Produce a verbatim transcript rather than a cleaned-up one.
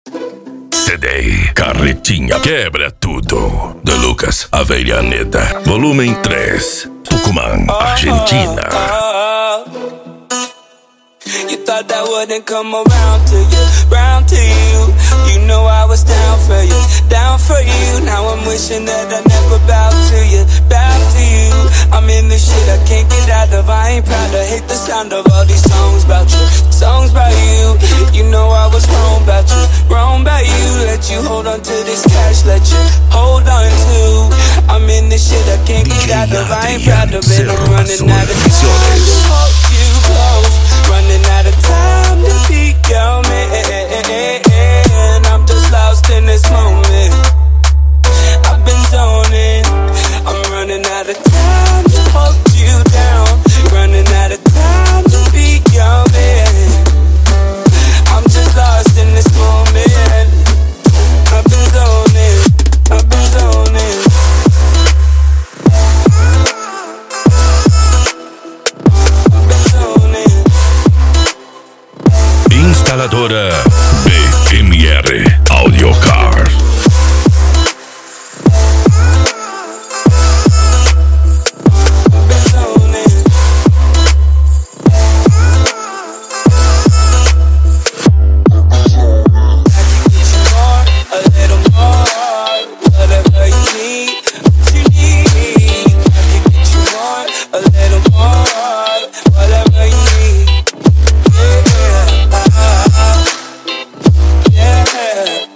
C D Carretinha quebra tudo. De Lucas Avellaneda, volume três, Tucumán, Argentina. You thought that wouldn't come around to you, round to you. You know I was down for you, down for you. Now I'm wishing that I never bowed to you, bowed to you. I'm in this shit I can't get out of. I ain't proud to hate the sound of all these songs about you, songs about you. You know I was wrong about you, wrong about you. Let you hold on to this cash, let you hold on to. I'm in this shit I can't get out of. I ain't proud of it. I'm running out of time to hold you close, running out of time to be your man. I'm just lost in this moment. I've been zoning. I'm running out of time to hold you down, running out of time to be your man. I'm just lost in this moment. I've been zoning. I've been zoning. I've been zoning. Instaladora B M R Audio Car. Yeah.